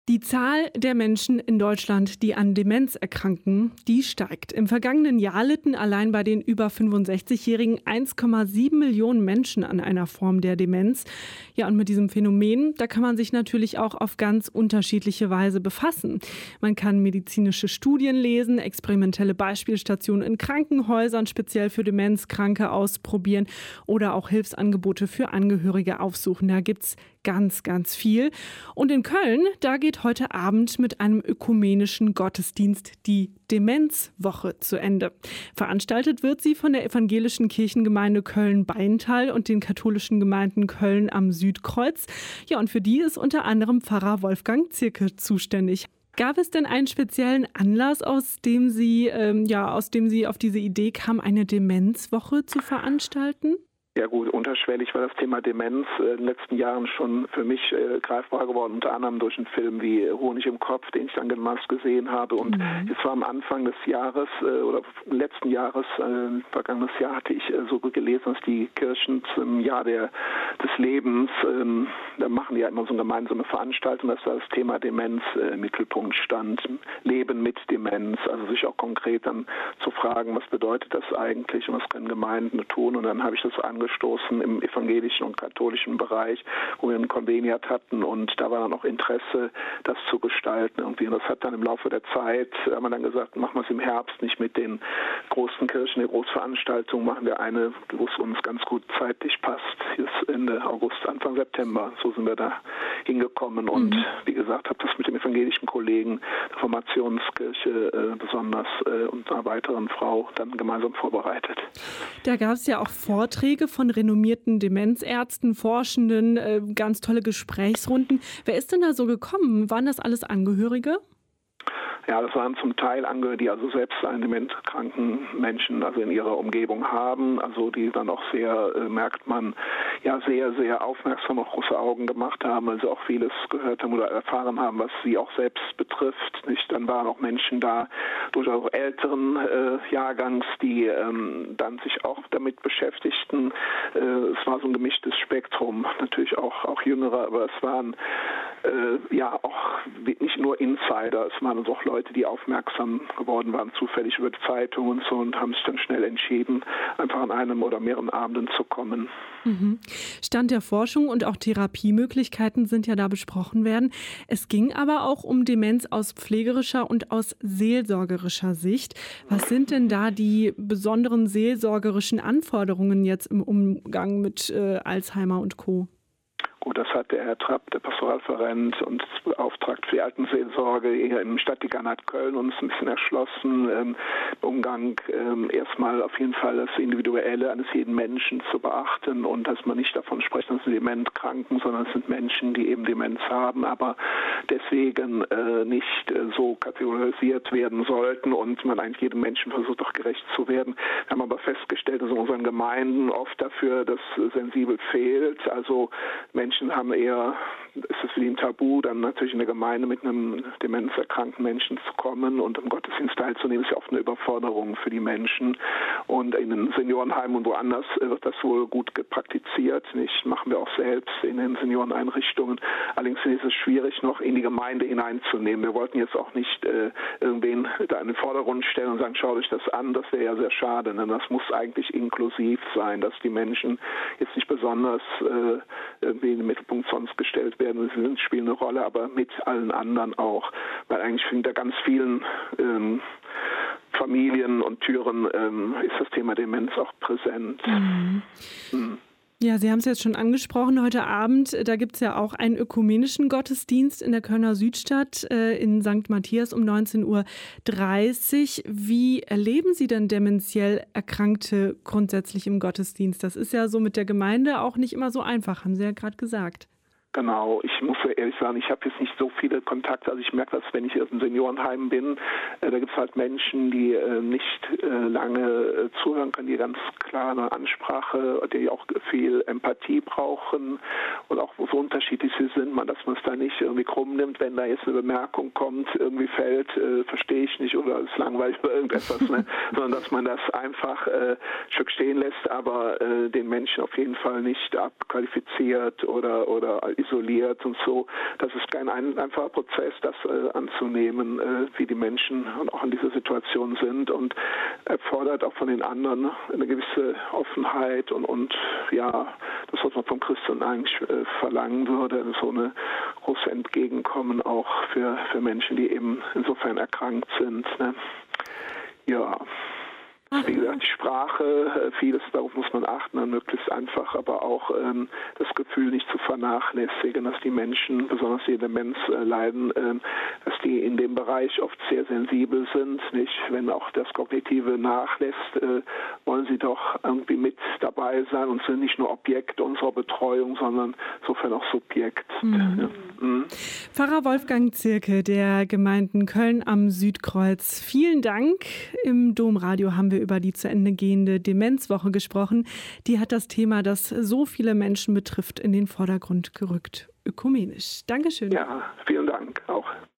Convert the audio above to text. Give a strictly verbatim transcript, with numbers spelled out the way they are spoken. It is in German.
Die Zahl der Menschen in Deutschland, die an Demenz erkranken, die steigt. Im vergangenen Jahr litten allein bei den über fünfundsechzigjährigen eins Komma sieben Millionen Menschen an einer Form der Demenz. Ja, und mit diesem Phänomen, da kann man sich natürlich auch auf ganz unterschiedliche Weise befassen. Man kann medizinische Studien lesen, experimentelle Beispielstationen in Krankenhäusern speziell für Demenzkranke ausprobieren oder auch Hilfsangebote für Angehörige aufsuchen. Da gibt's ganz, ganz viel. Und in Köln, da geht heute Abend mit einem ökumenischen Gottesdienst die Demenzwoche zu Ende. Veranstaltet wird sie von der evangelischen Kirchengemeinde Köln-Beintal und den katholischen Gemeinden Köln am Südkreuz. Ja, und für die ist unter anderem Pfarrer Wolfgang Zierke zuständig. Gab es denn einen speziellen Anlass, aus dem Sie, ähm, ja, aus dem Sie auf diese Idee kam, eine Demenzwoche zu veranstalten? Ja gut, unterschwellig war das Thema Demenz äh, in den letzten Jahren schon für mich äh, greifbar geworden, unter anderem durch einen Film wie Honig im Kopf, den ich dann gemacht gesehen habe. Und Mhm. es war am Anfang des Jahres äh, oder letzten Jahres, äh, vergangenes Jahr, hatte ich äh, so gelesen, dass die Kirchen zum Jahr der, des Lebens, ähm, da machen die ja immer so eine gemeinsame Veranstaltung, dass da das Thema Demenz äh, im Mittelpunkt stand. Leben mit Demenz, also sich auch konkret dann zu fragen, was bedeutet das eigentlich und was können Gemeinden tun. Und dann habe ich das angestoßen im evangelischen und katholischen Bereich, wo wir einen Konveniat hatten, und da war dann auch Interesse, das zu gestalten irgendwie. Und das hat dann im Laufe der Zeit, haben wir dann gesagt, machen wir es im Herbst nicht mit den großen Kirchen, der Großveranstaltung, machen wir eine, wo es uns ganz gut zeitlich passt. Jetzt Ende August, Anfang September, so sind wir da hingekommen. Und Mhm. wie gesagt, habe das mit dem evangelischen Kollegen der Reformationskirche äh, besonders äh, und einer weiteren Frau dann gemeinsam vorbereitet. Da gab es ja auch Vorträge von renommierten Demenzärzten, Forschenden, äh, ganz tolle Gesprächsrunden. Wer ist denn da so gekommen? Waren das alles Angehörige? Ja, das waren zum Teil Angehörige, die also selbst einen dementkranken Menschen also in ihrer Umgebung haben, also die dann auch sehr, äh, merkt man, ja sehr, sehr aufmerksam, auch große Augen gemacht haben, also auch vieles gehört haben oder erfahren haben, was sie auch selbst betrifft. Nicht? Dann waren auch Menschen da, durchaus auch älteren äh, Jahrgangs, die ähm, dann sich auch damit beschäftigten. Äh, es war so ein gemischtes Spektrum, natürlich auch, auch Jüngere, aber es waren äh, ja auch nicht nur Insider, es waren also auch Leute, die aufmerksam geworden waren, zufällig über die Zeitung und so, und haben sich dann schnell entschieden, einfach an einem oder mehreren Abenden zu kommen. Mhm. Stand der Forschung und auch Therapiemöglichkeiten sind ja da besprochen werden. Es ging aber auch um Demenz aus pflegerischer und aus seelsorgerischer Sicht. Was sind denn da die besonderen seelsorgerischen Anforderungen jetzt im Umgang mit äh, Alzheimer und Co.? Gut, das hat der Herr Trapp, der Pastoralreferent und beauftragt für die Altenseelsorge hier im Stadtdekanat Köln uns ein bisschen erschlossen, ähm, im Umgang ähm, erstmal auf jeden Fall das Individuelle eines jeden Menschen zu beachten und dass man nicht davon spricht, dass sind Dementkranken, sondern es sind Menschen, die eben Demenz haben, aber deswegen äh, nicht äh, so kategorisiert werden sollten und man eigentlich jedem Menschen versucht auch gerecht zu werden. Wir haben aber festgestellt, dass in unseren Gemeinden oft dafür das sensibel fehlt, also Menschen Menschen haben eher, ist es für die ein Tabu, dann natürlich in der Gemeinde mit einem demenzerkrankten Menschen zu kommen und im Gottesdienst teilzunehmen, ist ja oft eine Überforderung für die Menschen. Und in den Seniorenheimen und woanders wird das wohl gut praktiziert. Nicht, machen wir auch selbst in den Senioreneinrichtungen. Allerdings ist es schwierig, noch in die Gemeinde hineinzunehmen. Wir wollten jetzt auch nicht äh, irgendwen da in den Vordergrund stellen und sagen, schau dich das an, das wäre ja sehr schade. Denn das muss eigentlich inklusiv sein, dass die Menschen jetzt nicht besonders äh, irgendwie in den Mittelpunkt sonst gestellt werden. Sie sind, spielen eine Rolle, aber mit allen anderen auch. Weil eigentlich hinter ganz vielen ähm, Familien und Türen ähm, ist das Thema Demenz auch präsent. Mhm. Mhm. Ja, Sie haben es jetzt schon angesprochen, heute Abend, da gibt es ja auch einen ökumenischen Gottesdienst in der Kölner Südstadt äh, in Sankt Matthias um neunzehn Uhr dreißig. Wie erleben Sie denn dementiell Erkrankte grundsätzlich im Gottesdienst? Das ist ja so mit der Gemeinde auch nicht immer so einfach, haben Sie ja gerade gesagt. Genau, ich muss ja ehrlich sagen, ich habe jetzt nicht so viele Kontakte, also ich merke das, wenn ich aus dem Seniorenheim bin, äh, da gibt es halt Menschen, die äh, nicht äh, lange äh, zuhören können, die ganz klar eine Ansprache, die auch viel Empathie brauchen und auch so unterschiedlich sie sind, man, dass man es da nicht irgendwie krumm nimmt, wenn da jetzt eine Bemerkung kommt, irgendwie fällt, äh, verstehe ich nicht oder ist langweilig oder irgendetwas, ne? Sondern dass man das einfach äh, Stück stehen lässt, aber äh, den Menschen auf jeden Fall nicht abqualifiziert oder oder isoliert und so. Das ist kein ein, einfacher Prozess, das äh, anzunehmen, äh, wie die Menschen auch in dieser Situation sind, und erfordert auch von den anderen eine gewisse Offenheit und, und ja, das, was man vom Christen eigentlich äh, verlangen würde, so eine große Entgegenkommen auch für, für Menschen, die eben insofern erkrankt sind. Ne? Ja. Wie gesagt, die Sprache, vieles darauf muss man achten, dann möglichst einfach, aber auch ähm, das Gefühl nicht zu vernachlässigen, dass die Menschen, besonders die Demenz äh, leiden, ähm, dass die in dem Bereich oft sehr sensibel sind. Nicht, wenn auch das Kognitive nachlässt, äh, wollen sie doch irgendwie mit dabei sein und sind nicht nur Objekt unserer Betreuung, sondern insofern auch Subjekt. Mhm. Ja. Mhm. Pfarrer Wolfgang Zierke der Gemeinden Köln am Südkreuz. Vielen Dank. Im Domradio haben wir über die zu Ende gehende Demenzwoche gesprochen. Die hat das Thema, das so viele Menschen betrifft, in den Vordergrund gerückt. Ökumenisch. Dankeschön. Ja, vielen Dank auch.